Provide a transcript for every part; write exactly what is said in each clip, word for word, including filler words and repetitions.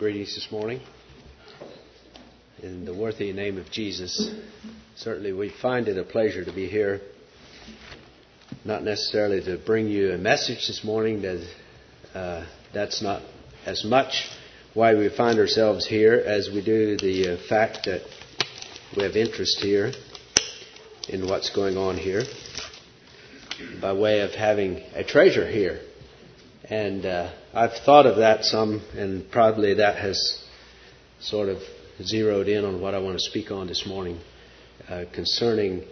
greetings this morning. In the worthy name of Jesus, certainly we find it a pleasure to be here. Not necessarily to bring you a message this morning. That uh, that's not as much why we find ourselves here as we do the uh, fact that we have interest here in what's going on here, by way of having a treasure here. And uh, I've thought of that some, and probably that has sort of zeroed in on what I want to speak on this morning uh, concerning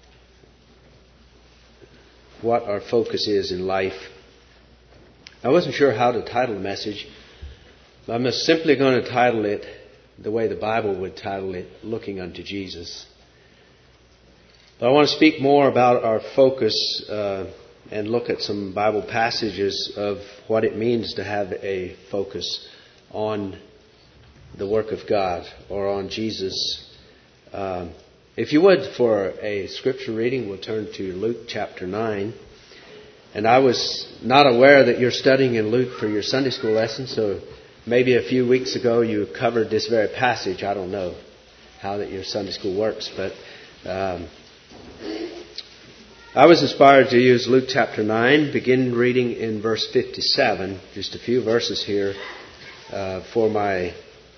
what our focus is in life. I wasn't sure how to title the message, but I'm simply going to title it the way the Bible would title it, Looking Unto Jesus. But I want to speak more about our focus uh, and look at some Bible passages of what it means to have a focus on the work of God or on Jesus. Um, if you would, for a scripture reading, we'll turn to Luke chapter nine. And I was not aware that you're studying in Luke for your Sunday school lesson, so maybe a few weeks ago you covered this very passage. I don't know how that your Sunday school works, but um, I was inspired to use Luke chapter nine, begin reading in verse fifty-seven, just a few verses here uh, for my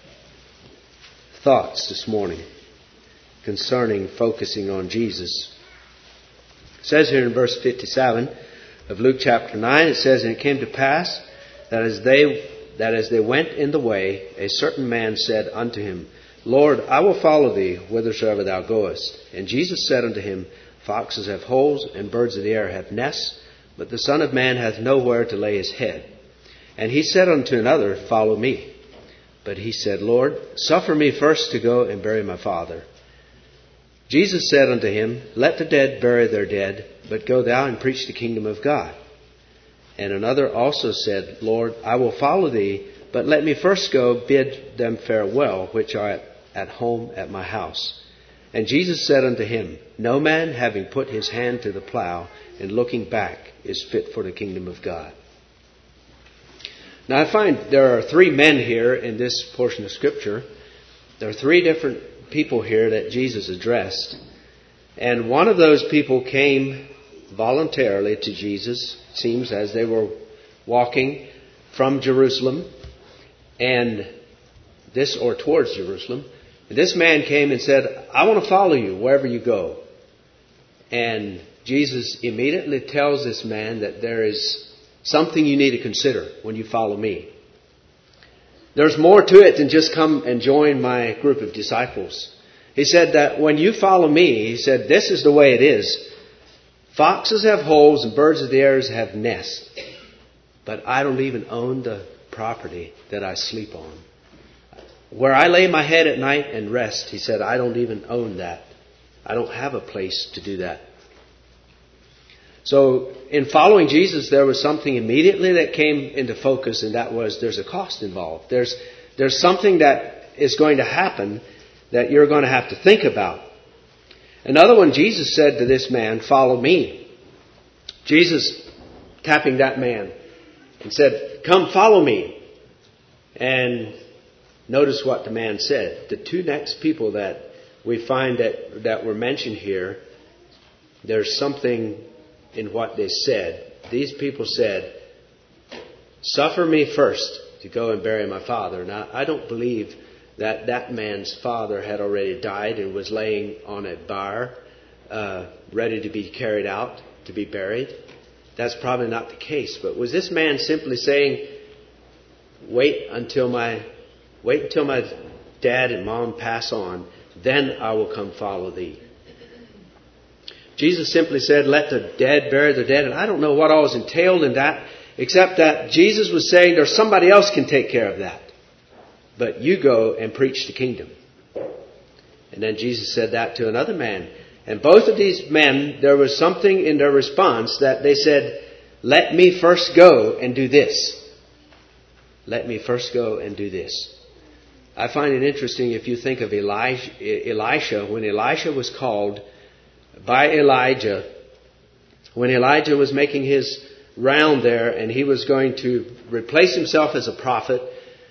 thoughts this morning concerning focusing on Jesus. It says here in verse fifty-seven of Luke chapter nine, it says, "And it came to pass that as they that as they went in the way, a certain man said unto him, Lord, I will follow thee whithersoever thou goest. And Jesus said unto him, Foxes have holes, and birds of the air have nests, but the Son of Man hath nowhere to lay his head. And he said unto another, Follow me. But he said, Lord, suffer me first to go and bury my father. Jesus said unto him, Let the dead bury their dead, but go thou and preach the kingdom of God. And another also said, Lord, I will follow thee, but let me first go bid them farewell, which are at, at home at my house. And Jesus said unto him, No man, having put his hand to the plow and looking back, is fit for the kingdom of God." Now I find there are three men here in this portion of Scripture. There are three different people here that Jesus addressed. And one of those people came voluntarily to Jesus, it seems, as they were walking from Jerusalem, and this, or towards Jerusalem. This man came and said, I want to follow you wherever you go. And Jesus immediately tells this man that there is something you need to consider when you follow me. There's more to it than just come and join my group of disciples. He said that when you follow me, he said, this is the way it is. Foxes have holes and birds of the air have nests. But I don't even own the property that I sleep on. Where I lay my head at night and rest, he said, I don't even own that. I don't have a place to do that. So in following Jesus, there was something immediately that came into focus, and that was there's a cost involved. There's, there's something that is going to happen that you're going to have to think about. Another one, Jesus said to this man, Follow me. Jesus tapping that man and said, Come follow me. And notice what the man said. The two next people that we find that, that were mentioned here, there's something in what they said. These people said, Suffer me first to go and bury my father. Now, I don't believe that that man's father had already died and was laying on a bier, uh, ready to be carried out, to be buried. That's probably not the case. But was this man simply saying, Wait until my Wait until my dad and mom pass on, then I will come follow thee. Jesus simply said, Let the dead bury the dead. And I don't know what all was entailed in that, except that Jesus was saying there's somebody else can take care of that. But you go and preach the kingdom. And then Jesus said that to another man. And both of these men, there was something in their response that they said, Let me first go and do this. Let me first go and do this. I find it interesting if you think of Elijah, Elisha, when Elisha was called by Elijah, when Elijah was making his round there and he was going to replace himself as a prophet,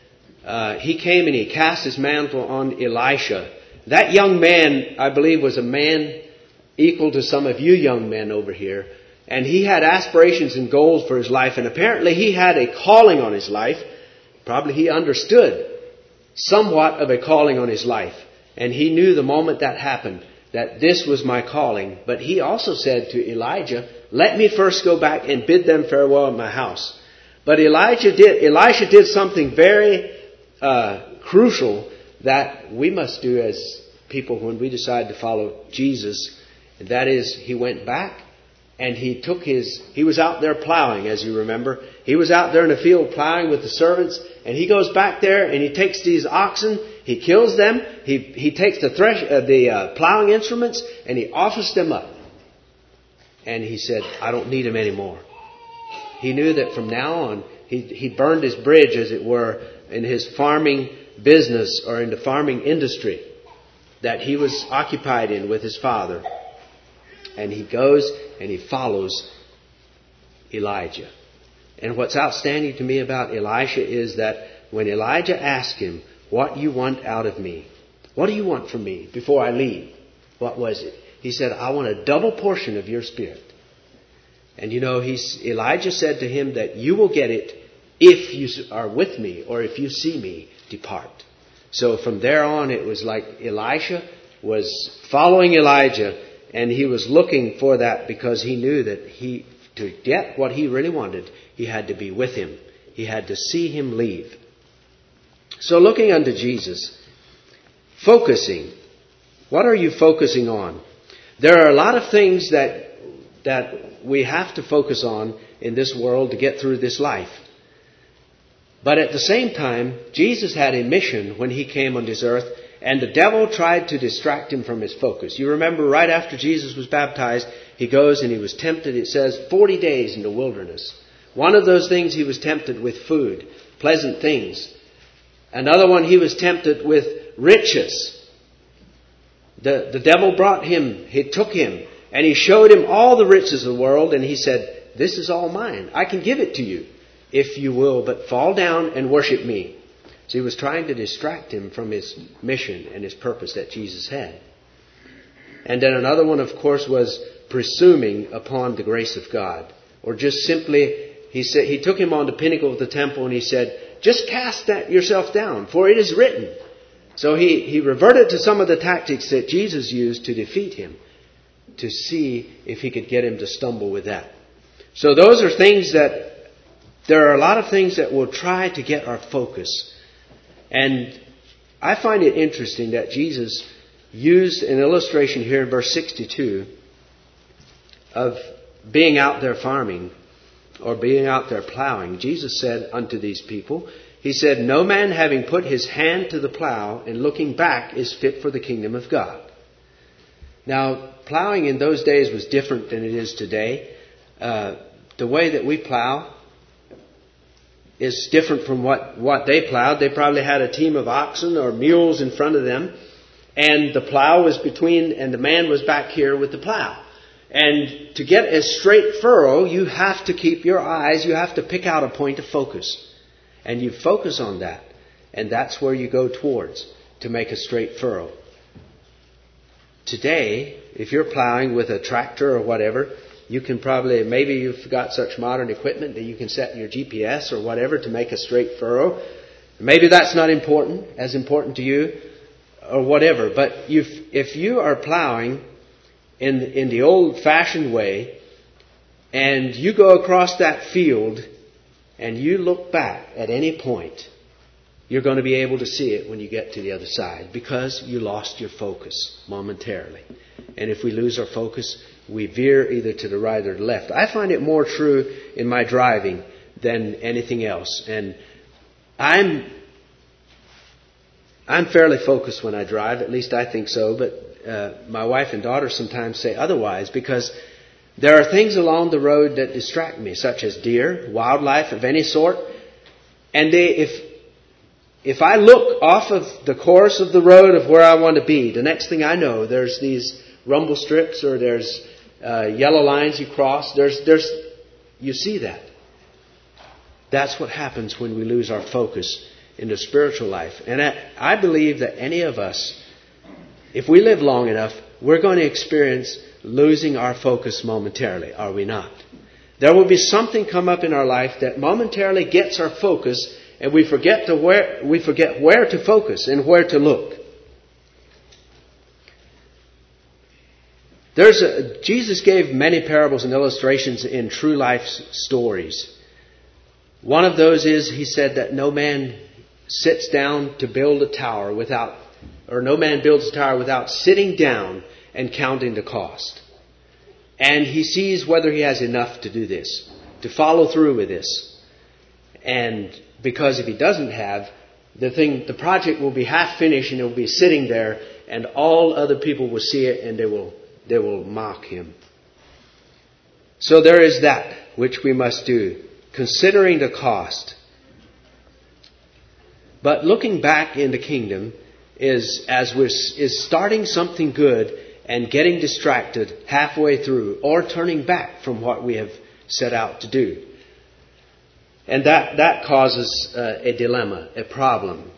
uh, he came and he cast his mantle on Elisha. That young man, I believe, was a man equal to some of you young men over here. And he had aspirations and goals for his life. And apparently he had a calling on his life. Probably he understood somewhat of a calling on his life. And he knew the moment that happened that this was my calling. But he also said to Elijah, let me first go back and bid them farewell at my house. But Elijah did, Elisha did something very uh, crucial that we must do as people when we decide to follow Jesus. And that is, he went back and he took his, he was out there plowing, as you remember. He was out there in the field plowing with the servants. And he goes back there and he takes these oxen, he kills them, he he takes the thresh, uh, the uh, plowing instruments and he offers them up. And he said, I don't need them anymore. He knew that from now on, he, he burned his bridge, as it were, in his farming business or in the farming industry that he was occupied in with his father. And he goes and he follows Elijah. And what's outstanding to me about Elisha is that when Elijah asked him, what you want out of me? What do you want from me before I leave? What was it? He said, I want a double portion of your spirit. And you know, he's, Elijah said to him that you will get it if you are with me, or if you see me depart. So from there on, it was like Elisha was following Elijah, and he was looking for that because he knew that he, to get what he really wanted, he had to be with him. He had to see him leave. So looking unto Jesus, focusing. What are you focusing on? There are a lot of things that that we have to focus on in this world to get through this life. But at the same time, Jesus had a mission when he came on this earth, and the devil tried to distract him from his focus. You remember right after Jesus was baptized, he goes and he was tempted, it says, forty days in the wilderness. One of those things he was tempted with food, pleasant things. Another one he was tempted with riches. The, the devil brought him, he took him, and he showed him all the riches of the world, and he said, this is all mine. I can give it to you if you will, but fall down and worship me. So he was trying to distract him from his mission and his purpose that Jesus had. And then another one, of course, was presuming upon the grace of God. Or just simply, he said, he took him on the pinnacle of the temple and he said, just cast that yourself down, for it is written. So he, he reverted to some of the tactics that Jesus used to defeat him, to see if he could get him to stumble with that. So those are things that, there are a lot of things that will try to get our focus. And I find it interesting that Jesus used an illustration here in verse sixty-two of being out there farming or being out there plowing. Jesus said unto these people, he said, no man having put his hand to the plow and looking back is fit for the kingdom of God. Now, plowing in those days was different than it is today. Uh, the way that we plow is different from what, what they plowed. They probably had a team of oxen or mules in front of them. And the plow was between, and the man was back here with the plow. And to get a straight furrow, you have to keep your eyes, you have to pick out a point of focus. And you focus on that. And that's where you go towards to make a straight furrow. Today, if you're plowing with a tractor or whatever, you can probably, maybe you've got such modern equipment that you can set your G P S or whatever to make a straight furrow. Maybe that's not important, as important to you, or whatever. But if, if you are plowing in, in the old-fashioned way, and you go across that field, and you look back at any point, you're going to be able to see it when you get to the other side, because you lost your focus momentarily. And if we lose our focus, we veer either to the right or the left. I find it more true in my driving than anything else. And I'm I'm fairly focused when I drive, at least I think so. But uh, my wife and daughter sometimes say otherwise, because there are things along the road that distract me, such as deer, wildlife of any sort. And they, if if I look off of the course of the road of where I want to be, the next thing I know, there's these rumble strips or there's uh, yellow lines you cross. There's, there's, you see that. That's what happens when we lose our focus in the spiritual life. And I, I believe that any of us, if we live long enough, we're going to experience losing our focus momentarily, are we not? There will be something come up in our life that momentarily gets our focus, and we forget to where we forget where to focus and where to look. There's a, Jesus gave many parables and illustrations in true life stories. One of those is, he said that no man sits down to build a tower without, or no man builds a tower without sitting down and counting the cost. And he sees whether he has enough to do this, to follow through with this. And because if he doesn't have, the thing, the project will be half finished and it will be sitting there, and all other people will see it and they will they will mock him. So there is that which we must do, considering the cost. But looking back in the kingdom is as we're is starting something good and getting distracted halfway through, or turning back from what we have set out to do. And that, that causes uh, a dilemma, a problem.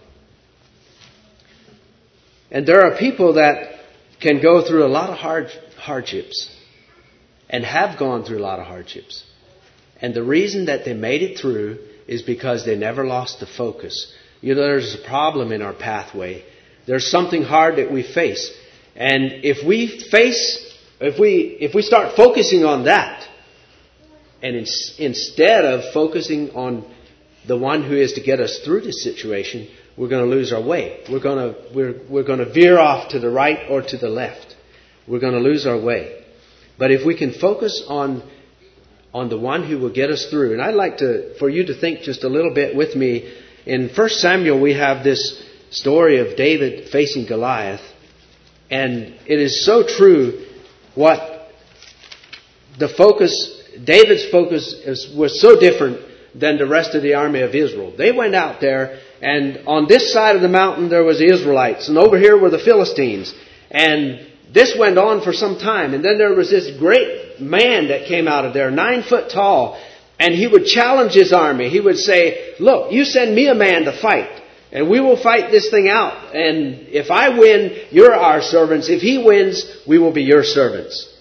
And there are people that can go through a lot of hard hardships and have gone through a lot of hardships. And the reason that they made it through is because they never lost the focus. You know, there's a problem in our pathway. There's something hard that we face. And if we face, if we if we start focusing on that, and in, instead of focusing on the one who is to get us through this situation, we're going to lose our way. We're going to we're we're going to veer off to the right or to the left. We're going to lose our way. But if we can focus on on the one who will get us through, and I'd like to for you to think just a little bit with me. In First Samuel, we have this story of David facing Goliath. And it is so true what the focus, David's focus is, was so different than the rest of the army of Israel. They went out there, and on this side of the mountain there was the Israelites, and over here were the Philistines. And this went on for some time. And then there was this great man that came out of there, nine foot tall, and he would challenge his army. He would say, "Look, you send me a man to fight, and we will fight this thing out. And if I win, you're our servants. If he wins, we will be your servants."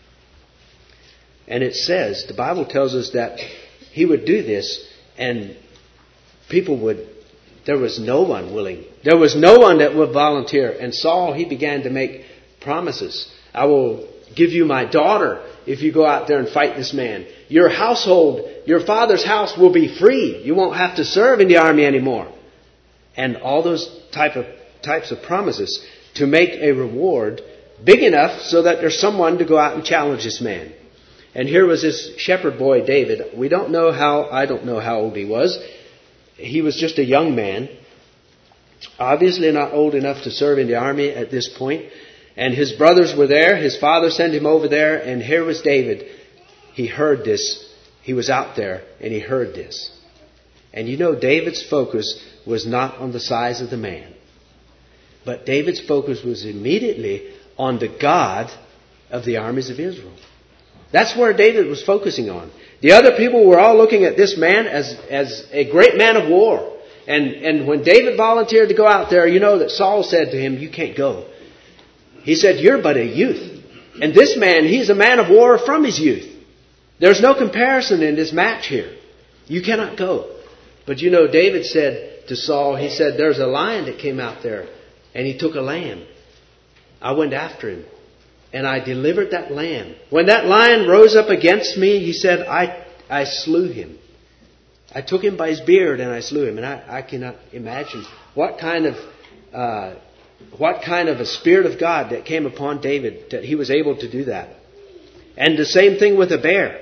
And it says, the Bible tells us that he would do this, and people would, there was no one willing. There was no one that would volunteer. And Saul, he began to make promises. "I will give you my daughter if you go out there and fight this man. Your household, your father's house will be free. You won't have to serve in the army anymore." And all those type of types of promises to make a reward big enough so that there's someone to go out and challenge this man. And here was this shepherd boy, David. We don't know how, I don't know how old he was. He was just a young man. Obviously not old enough to serve in the army at this point. And his brothers were there. His father sent him over there. And here was David. He heard this. He was out there and he heard this. And you know, David's focus was not on the size of the man. But David's focus was immediately on the God of the armies of Israel. That's where David was focusing on. The other people were all looking at this man as, as a great man of war. And, and when David volunteered to go out there, you know that Saul said to him, "You can't go." He said, "You're but a youth. And this man, he's a man of war from his youth. There's no comparison in this match here. You cannot go." But you know, David said to Saul, he said, "There's a lion that came out there and he took a lamb. I went after him and I delivered that lamb. When that lion rose up against me," he said, I, I slew him. I took him by his beard and I slew him." And I, I cannot imagine what kind of uh, what kind of a Spirit of God that came upon David that he was able to do that. And the same thing with a bear.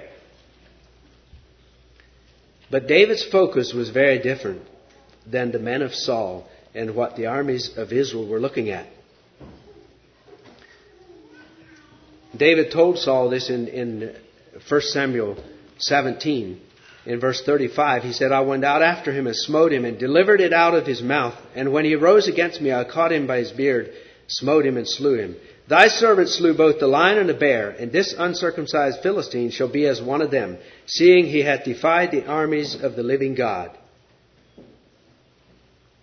But David's focus was very different than the men of Saul and what the armies of Israel were looking at. David told Saul this in, in First Samuel seventeen. In verse thirty-five, he said, "I went out after him and smote him and delivered it out of his mouth. And when he rose against me, I caught him by his beard, smote him and slew him. Thy servant slew both the lion and the bear, and this uncircumcised Philistine shall be as one of them, seeing he hath defied the armies of the living God."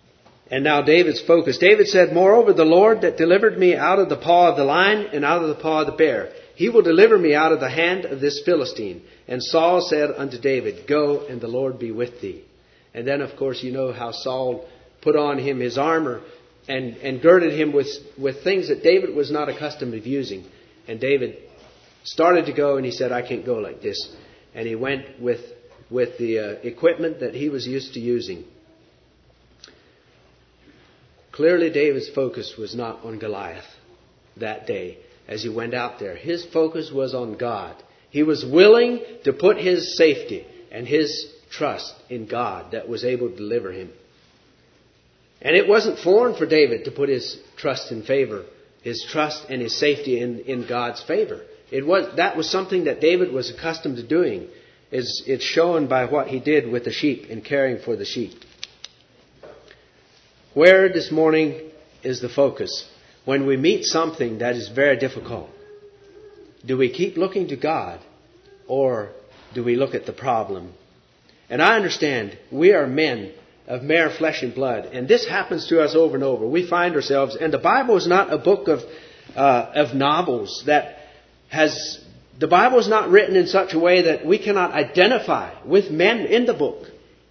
And now David's focus. David said, "Moreover, the Lord that delivered me out of the paw of the lion and out of the paw of the bear, He will deliver me out of the hand of this Philistine." And Saul said unto David, "Go, and the Lord be with thee." And then, of course, you know how Saul put on him his armor and, and girded him with, with things that David was not accustomed to using. And David started to go, and he said, "I can't go like this." And he went with, with the uh, equipment that he was used to using. Clearly, David's focus was not on Goliath that day as he went out there. His focus was on God. He was willing to put his safety and his trust in God that was able to deliver him. And it wasn't foreign for David to put his trust in favor, his trust and his safety in, in God's favor. It was that was something that David was accustomed to doing. It's, it's shown by what he did with the sheep and caring for the sheep. Where this morning is the focus? When we meet something that is very difficult, do we keep looking to God or do we look at the problem? And I understand we are men of mere flesh and blood, and this happens to us over and over. We find ourselves, and the Bible is not a book of uh, of novels that has. The Bible is not written in such a way that we cannot identify with men in the book.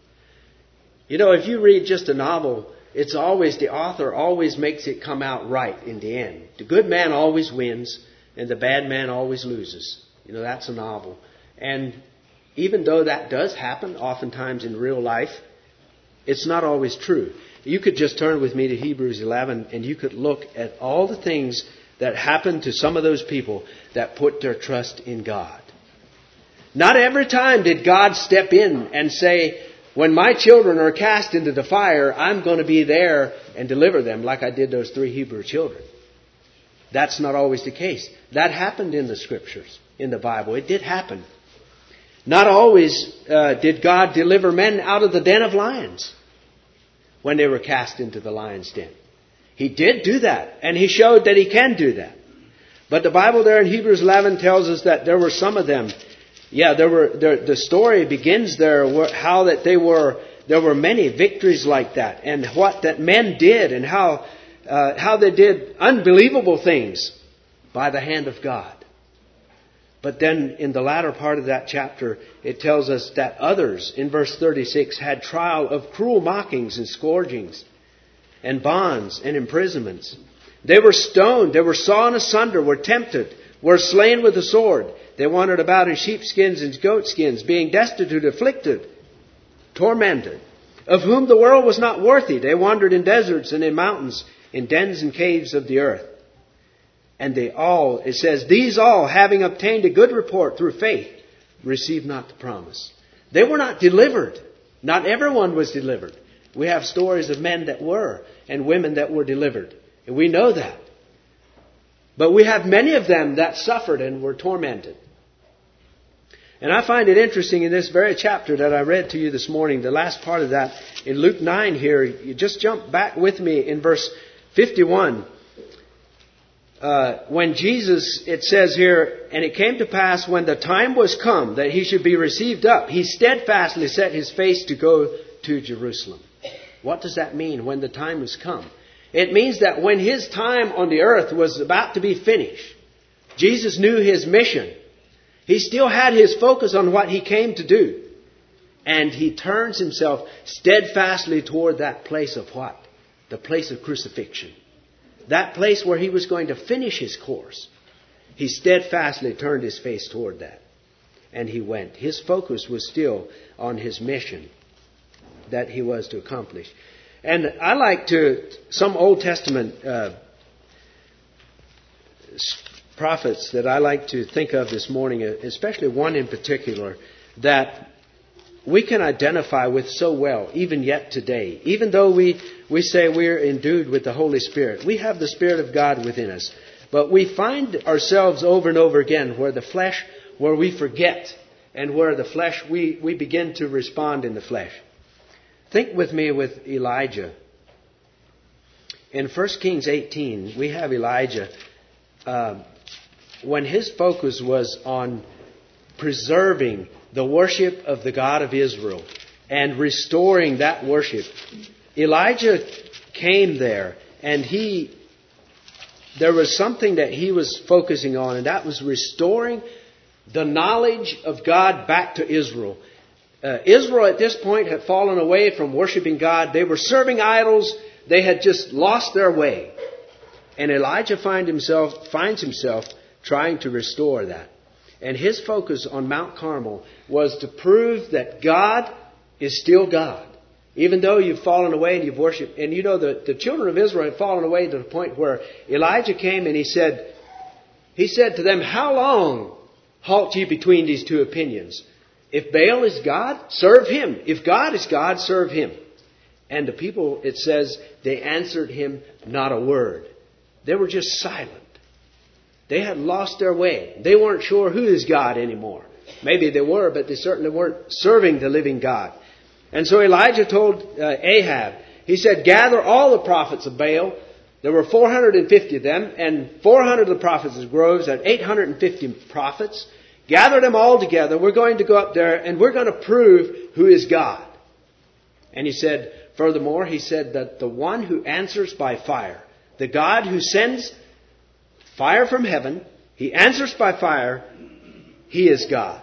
You know, if you read just a novel, it's always, the author always makes it come out right in the end. The good man always wins and the bad man always loses. You know, that's a novel. And even though that does happen oftentimes in real life, it's not always true. You could just turn with me to Hebrews eleven and you could look at all the things that happened to some of those people that put their trust in God. Not every time did God step in and say, "When my children are cast into the fire, I'm going to be there and deliver them," like I did those three Hebrew children. That's not always the case. That happened in the Scriptures, in the Bible. It did happen. Not always uh, did God deliver men out of the den of lions when they were cast into the lion's den. He did do that, and He showed that He can do that. But the Bible there in Hebrews eleven tells us that there were some of them. Yeah, there were. There, the story begins there, how that they were. There were many victories like that, and what that men did, and how uh, how they did unbelievable things by the hand of God. But then in the latter part of that chapter, it tells us that others, in verse thirty-six, had trial of cruel mockings and scourgings, and bonds and imprisonments. They were stoned, they were sawn asunder, were tempted, were slain with the sword. They wandered about in sheepskins and goatskins, being destitute, afflicted, tormented, of whom the world was not worthy. They wandered in deserts and in mountains, in dens and caves of the earth. And they all, it says, these all, having obtained a good report through faith, received not the promise. They were not delivered. Not everyone was delivered. We have stories of men that were and women that were delivered. And we know that. But we have many of them that suffered and were tormented. And I find it interesting in this very chapter that I read to you this morning, the last part of that, in Luke nine here, you just jump back with me in verse fifty-one. Uh, when Jesus, it says here, and it came to pass when the time was come that He should be received up, He steadfastly set His face to go to Jerusalem. What does that mean, when the time has come? It means that when His time on the earth was about to be finished, Jesus knew His mission. He still had His focus on what He came to do. And He turns Himself steadfastly toward that place of what? The place of crucifixion. That place where He was going to finish His course. He steadfastly turned His face toward that. And He went. His focus was still on His mission that He was to accomplish. And I like to, some Old Testament uh, prophets that I like to think of this morning, especially one in particular, that we can identify with so well, even yet today. Even though we, we say we're endued with the Holy Spirit, we have the Spirit of God within us. But we find ourselves over and over again where the flesh, where we forget, and where the flesh, we, we begin to respond in the flesh. Think with me with Elijah. In First Kings eighteen, we have Elijah. Uh, when his focus was on preserving the worship of the God of Israel and restoring that worship, Elijah came there, and he, there was something that he was focusing on, and that was restoring the knowledge of God back to Israel. Uh, Israel at this point had fallen away from worshiping God. They were serving idols. They had just lost their way. And Elijah find himself, finds himself trying to restore that. And his focus on Mount Carmel was to prove that God is still God. Even though you've fallen away and you've worshipped. And you know, the, the children of Israel had fallen away to the point where Elijah came and he said, he said to them, how long halt ye between these two opinions? If Baal is God, serve him. If God is God, serve him. And the people, it says, they answered him not a word. They were just silent. They had lost their way. They weren't sure who is God anymore. Maybe they were, but they certainly weren't serving the living God. And so Elijah told uh, Ahab, he said, gather all the prophets of Baal. There were four hundred fifty of them, and four hundred of the prophets of groves, and eight hundred fifty prophets. Gather them all together. We're going to go up there and we're going to prove who is God. And he said, furthermore, he said that the one who answers by fire, the God who sends fire from heaven, he answers by fire, he is God.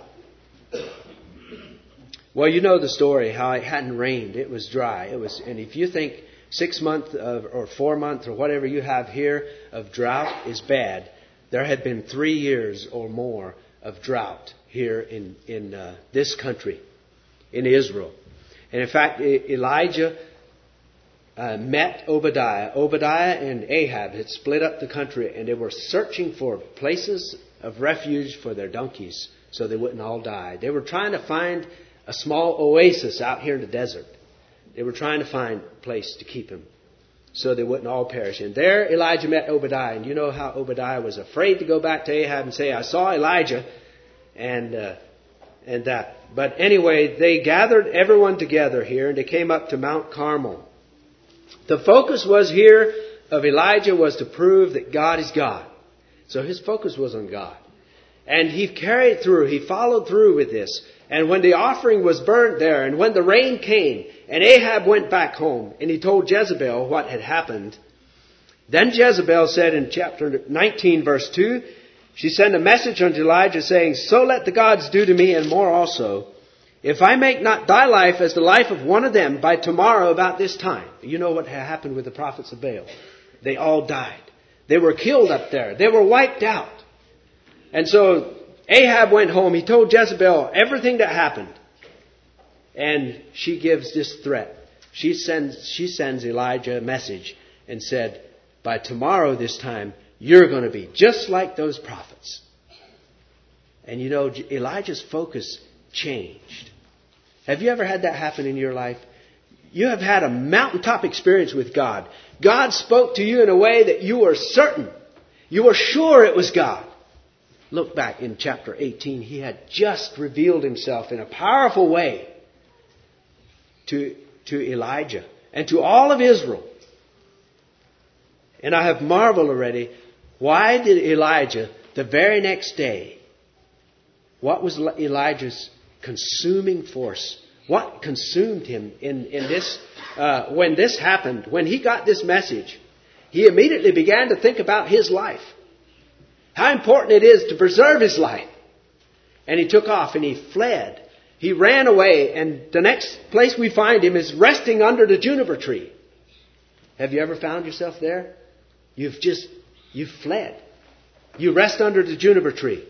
Well, you know the story, how it hadn't rained. It was dry. It was, and if you think six months of, or four months or whatever you have here of drought is bad, there had been three years or more of drought here in, in uh, this country, in Israel. And in fact, Elijah uh, met Obadiah. Obadiah and Ahab had split up the country, and they were searching for places of refuge for their donkeys so they wouldn't all die. They were trying to find a small oasis out here in the desert. They were trying to find a place to keep them so they wouldn't all perish. And there Elijah met Obadiah. And you know how Obadiah was afraid to go back to Ahab and say, I saw Elijah and uh, and that. But anyway, they gathered everyone together here and they came up to Mount Carmel. The focus was here of Elijah was to prove that God is God. So his focus was on God. And he carried through, he followed through with this. And when the offering was burnt there, and when the rain came, and Ahab went back home, and he told Jezebel what had happened, then Jezebel said in chapter nineteen, verse two, she sent a message unto Elijah saying, so let the gods do to me and more also, if I make not thy life as the life of one of them by tomorrow about this time. You know what happened with the prophets of Baal. They all died. They were killed up there. They were wiped out. And so Ahab went home. He told Jezebel everything that happened. And she gives this threat. She sends, she sends Elijah a message and said, by tomorrow this time, you're going to be just like those prophets. And you know, Elijah's focus changed. Have you ever had that happen in your life? You have had a mountaintop experience with God. God spoke to you in a way that you were certain. You were sure it was God. Look back in chapter eighteen. He had just revealed himself in a powerful way to, to Elijah and to all of Israel. And I have marveled already. Why did Elijah, the very next day, what was Elijah's consuming force? What consumed him in, in this, uh, when this happened, when he got this message? He immediately began to think about his life. How important it is to preserve his life. And he took off and he fled. He ran away, and the next place we find him is resting under the juniper tree. Have you ever found yourself there? You've just, you've fled. You rest under the juniper tree.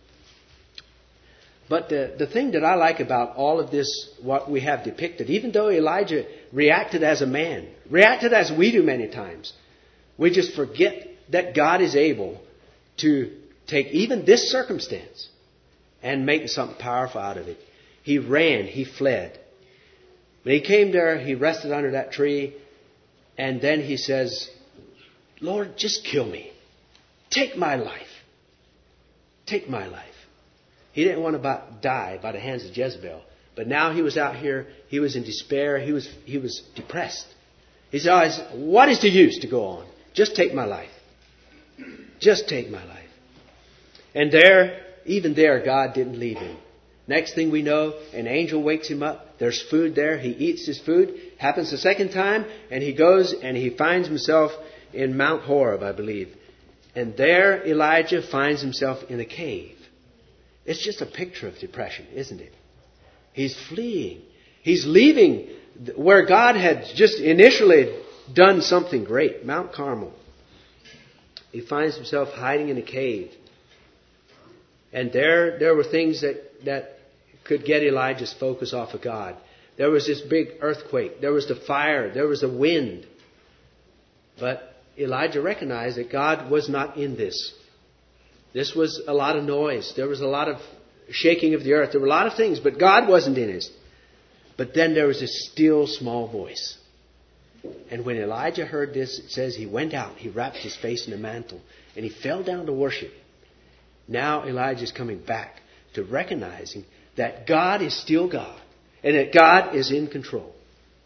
But the, the thing that I like about all of this, what we have depicted, even though Elijah reacted as a man, reacted as we do many times, we just forget that God is able to take even this circumstance and make something powerful out of it. He ran, he fled. When he came there, he rested under that tree, and then he says, Lord, just kill me. Take my life. Take my life. He didn't want to die by the hands of Jezebel. But now he was out here, he was in despair, he was he was depressed. He said, what is the use to go on? Just take my life. Just take my life. And there, even there, God didn't leave him. Next thing we know, an angel wakes him up. There's food there. He eats his food. Happens the second time, and he goes and he finds himself in Mount Horeb, I believe. And there Elijah finds himself in a cave. It's just a picture of depression, isn't it? He's fleeing. He's leaving where God had just initially done something great, Mount Carmel. He finds himself hiding in a cave. And there, there were things that, that could get Elijah's focus off of God. There was this big earthquake. There was the fire. There was the wind. But Elijah recognized that God was not in this. This was a lot of noise. There was a lot of shaking of the earth. There were a lot of things, but God wasn't in it. But then there was this still small voice. And when Elijah heard this, it says he went out. He wrapped his face in a mantle. And he fell down to worship. Now Elijah is coming back to recognizing that God is still God. And that God is in control.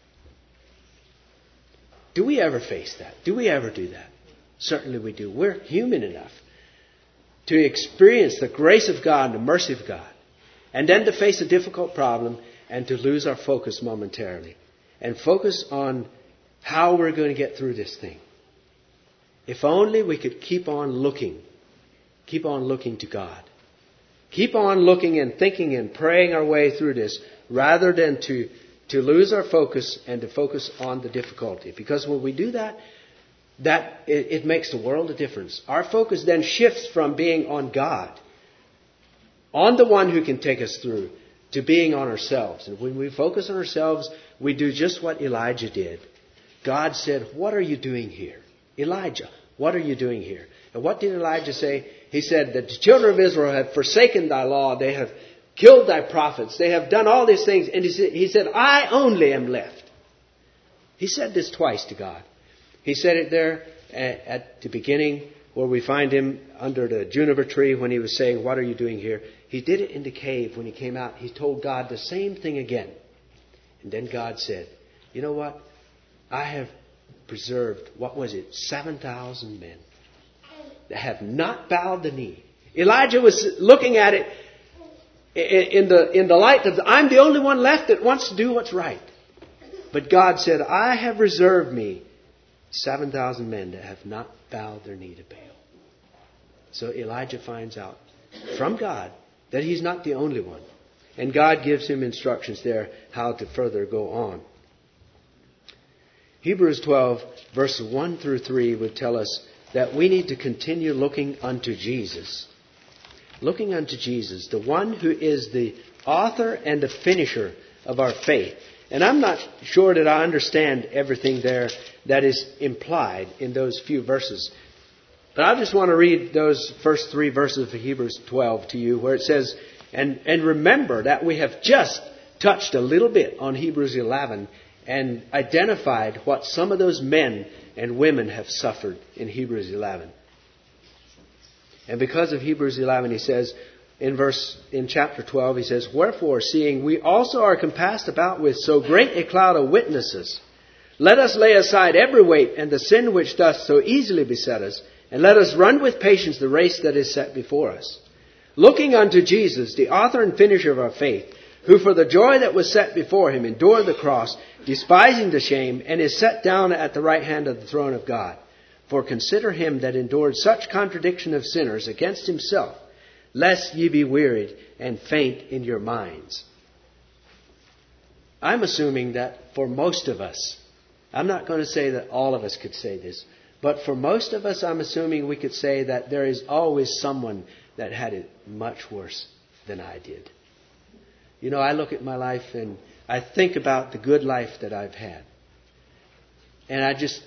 Do we ever face that? Do we ever do that? Certainly we do. We're human enough to experience the grace of God and the mercy of God. And then to face a difficult problem and to lose our focus momentarily. And focus on how we're going to get through this thing. If only we could keep on looking. Keep on looking to God. Keep on looking and thinking and praying our way through this rather than to, to lose our focus and to focus on the difficulty. Because when we do that, that it, it makes the world a difference. Our focus then shifts from being on God, on the one who can take us through, to being on ourselves. And when we focus on ourselves, we do just what Elijah did. God said, "What are you doing here? Elijah, what are you doing here?" And what did Elijah say? He said that the children of Israel have forsaken thy law. They have killed thy prophets. They have done all these things. And he said, he said, I only am left. He said this twice to God. He said it there at, at the beginning where we find him under the juniper tree when he was saying, "What are you doing here?" He did it in the cave when he came out. He told God the same thing again. And then God said, "You know what? I have preserved," what was it, seven thousand men that have not bowed the knee. Elijah was looking at it in the, in the light of, I'm the only one left that wants to do what's right. But God said, I have reserved me seven thousand men that have not bowed their knee to Baal. So Elijah finds out from God that he's not the only one. And God gives him instructions there how to further go on. Hebrews twelve, verses one through three would tell us that we need to continue looking unto Jesus. Looking unto Jesus, the one who is the author and the finisher of our faith. And I'm not sure that I understand everything there that is implied in those few verses. But I just want to read those first three verses of Hebrews twelve to you where it says, and, and remember that we have just touched a little bit on Hebrews eleven and identified what some of those men and women have suffered in Hebrews eleven. And because of Hebrews eleven, he says, in verse, in chapter twelve, he says, "Wherefore, seeing we also are compassed about with so great a cloud of witnesses, let us lay aside every weight and the sin which doth so easily beset us, and let us run with patience the race that is set before us. Looking unto Jesus, the author and finisher of our faith, who for the joy that was set before him endured the cross, despising the shame, and is set down at the right hand of the throne of God. For consider him that endured such contradiction of sinners against himself, lest ye be wearied and faint in your minds." I'm assuming that for most of us, I'm not going to say that all of us could say this, but for most of us, I'm assuming we could say that there is always someone that had it much worse than I did. You know, I look at my life and I think about the good life that I've had. And I just,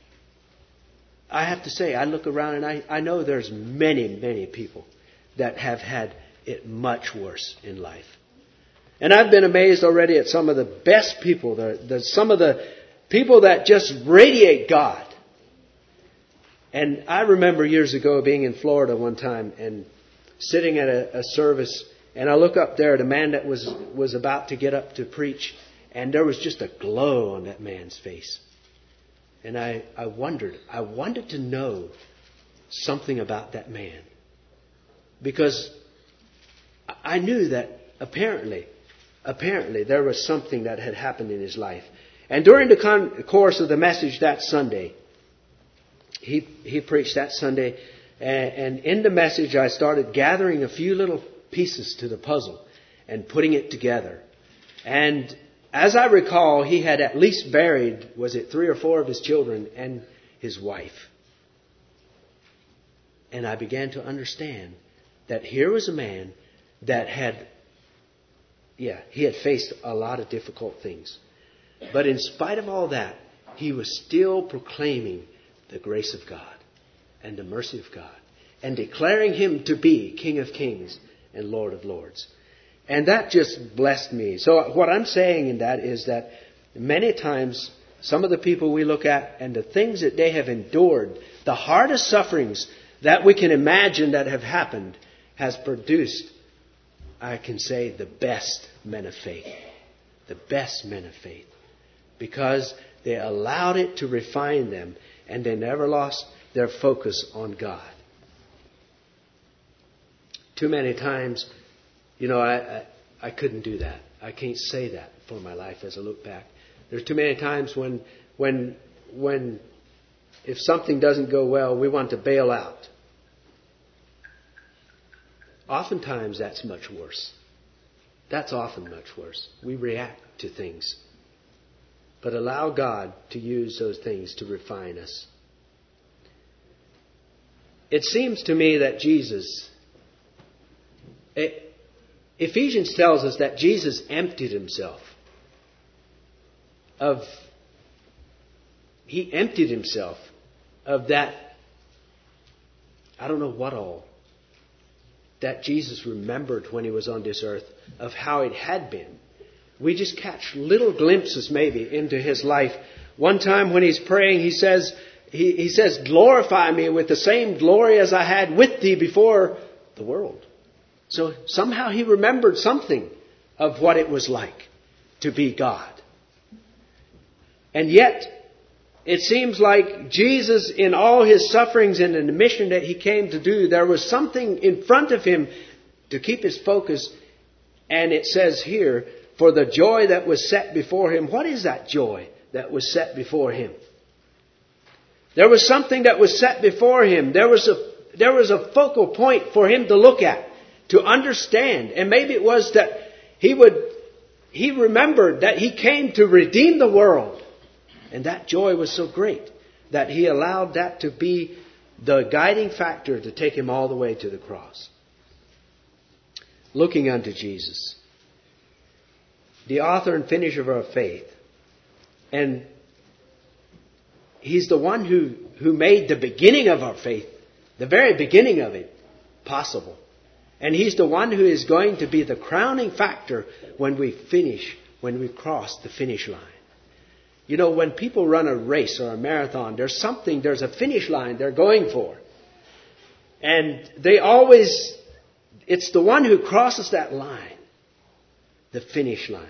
I have to say, I look around and I, I know there's many, many people that have had it much worse in life. And I've been amazed already at some of the best people, the, the, some of the people that just radiate God. And I remember years ago being in Florida one time and sitting at a, a service, and I look up there at a man that was, was about to get up to preach, and there was just a glow on that man's face. And I, I wondered, I wanted to know something about that man. Because I knew that apparently, apparently there was something that had happened in his life. And during the con- course of the message that Sunday, he he preached that Sunday, and, and in the message I started gathering a few little pieces to the puzzle and putting it together. And as I recall, he had at least buried, was it three or four of his children and his wife. And I began to understand that here was a man that had, yeah, he had faced a lot of difficult things. But in spite of all that, he was still proclaiming the grace of God and the mercy of God and declaring Him to be King of Kings and Lord of Lords. And that just blessed me. So what I'm saying in that is that many times some of the people we look at and the things that they have endured, the hardest sufferings that we can imagine that have happened, has produced, I can say, the best men of faith. The best men of faith. Because they allowed it to refine them and they never lost their focus on God. Too many times, you know, I, I, I couldn't do that. I can't say that for my life as I look back. There's too many times when, when, when, if something doesn't go well, we want to bail out. Oftentimes that's much worse. That's often much worse. We react to things. But allow God to use those things to refine us. It seems to me that Jesus, it, Ephesians tells us that Jesus emptied Himself of, He emptied Himself of that, I don't know what all, that Jesus remembered when He was on this earth of how it had been. We just catch little glimpses maybe into His life. One time when He's praying, He says, he, he says, glorify me with the same glory as I had with Thee before the world. So somehow He remembered something of what it was like to be God. And yet, it seems like Jesus, in all His sufferings and in the mission that He came to do, there was something in front of Him to keep His focus. And it says here, for the joy that was set before Him. What is that joy that was set before Him? There was something that was set before Him. There was a, there was a focal point for Him to look at, to understand. And maybe it was that He would, He remembered that He came to redeem the world. And that joy was so great that He allowed that to be the guiding factor to take Him all the way to the cross. Looking unto Jesus, the author and finisher of our faith. And He's the one who, who made the beginning of our faith, the very beginning of it, possible. And He's the one who is going to be the crowning factor when we finish, when we cross the finish line. You know, when people run a race or a marathon, there's something, there's a finish line they're going for. And they always, it's the one who crosses that line, the finish line.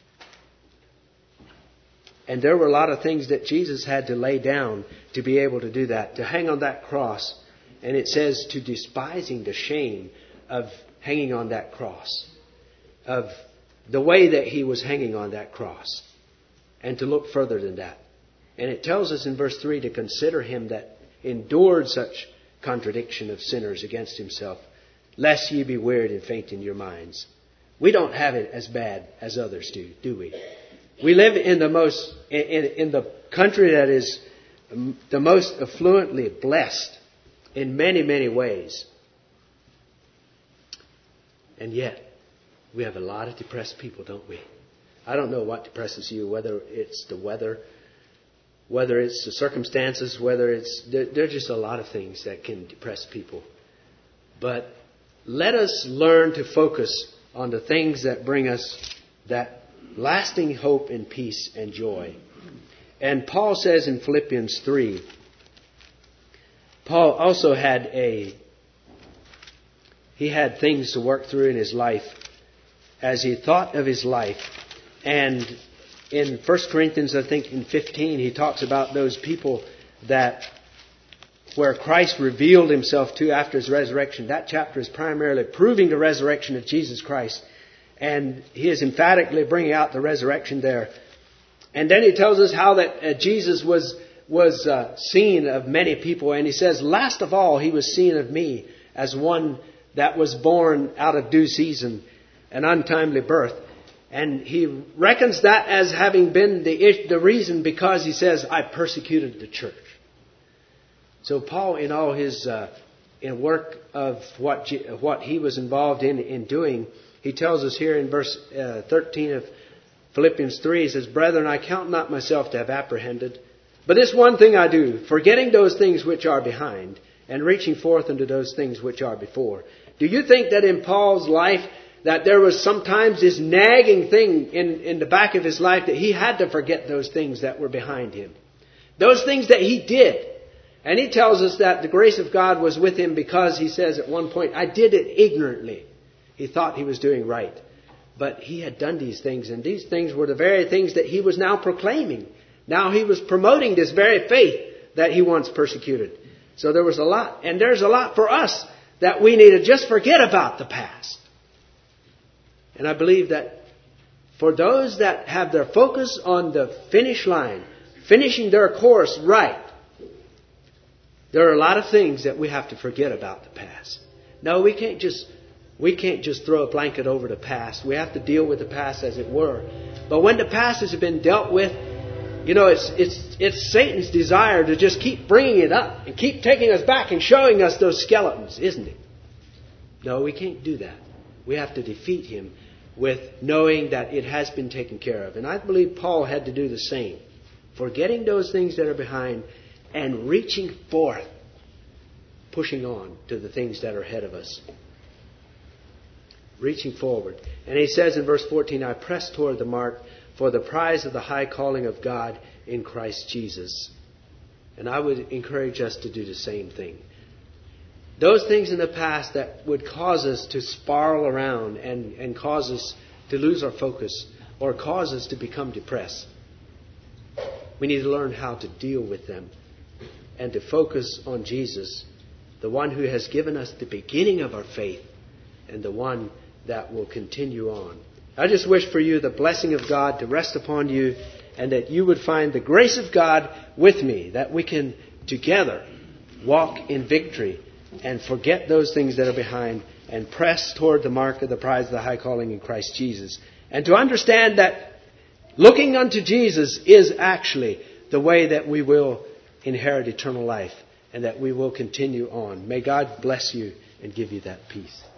And there were a lot of things that Jesus had to lay down to be able to do that, to hang on that cross. And it says to despising the shame of hanging on that cross, of the way that He was hanging on that cross, and to look further than that. And it tells us in verse three to consider Him that endured such contradiction of sinners against Himself, lest ye be wearied and faint in your minds. We don't have it as bad as others do, do we? We live in the most, in, in the country that is the most affluently blessed in many, many ways. And yet, we have a lot of depressed people, don't we? I don't know what depresses you, whether it's the weather, whether it's the circumstances, whether it's, there, there are just a lot of things that can depress people. But let us learn to focus on the things that bring us that lasting hope and peace and joy. And Paul says in Philippians three, Paul also had a, he had things to work through in his life as he thought of his life. And in First Corinthians, I think in fifteen, he talks about those people that where Christ revealed Himself to after His resurrection. That chapter is primarily proving the resurrection of Jesus Christ. And he is emphatically bringing out the resurrection there. And then he tells us how that uh, Jesus was was uh, seen of many people. And he says, last of all, he was seen of me as one that was born out of due season, an untimely birth. And he reckons that as having been the, the reason, because he says, I persecuted the church. So Paul, in all his uh, in work of what G, what he was involved in, in doing, he tells us here in verse uh, thirteen of Philippians three, he says, Brethren, I count not myself to have apprehended, but this one thing I do, forgetting those things which are behind, and reaching forth unto those things which are before. Do you think that in Paul's life that there was sometimes this nagging thing in, in the back of his life that he had to forget those things that were behind him? Those things that he did. And he tells us that the grace of God was with him because he says at one point, I did it ignorantly. He thought he was doing right. But he had done these things, and these things were the very things that he was now proclaiming. Now he was promoting this very faith that he once persecuted. So there was a lot. And there's a lot for us that we need to just forget about the past. And I believe that for those that have their focus on the finish line, finishing their course right, there are a lot of things that we have to forget about the past. No, we can't just we can't just throw a blanket over the past. We have to deal with the past as it were. But when the past has been dealt with, you know, it's it's it's Satan's desire to just keep bringing it up and keep taking us back and showing us those skeletons, isn't it? No, we can't do that. We have to defeat him with knowing that it has been taken care of. And I believe Paul had to do the same. Forgetting those things that are behind and reaching forth, pushing on to the things that are ahead of us. Reaching forward. And he says in verse fourteen, I press toward the mark for the prize of the high calling of God in Christ Jesus. And I would encourage us to do the same thing. Those things in the past that would cause us to spiral around and, and cause us to lose our focus or cause us to become depressed. We need to learn how to deal with them and to focus on Jesus, the one who has given us the beginning of our faith and the one that will continue on. I just wish for you the blessing of God to rest upon you and that you would find the grace of God with me, that we can together walk in victory and forget those things that are behind and press toward the mark of the prize of the high calling in Christ Jesus. And to understand that looking unto Jesus is actually the way that we will inherit eternal life and that we will continue on. May God bless you and give you that peace.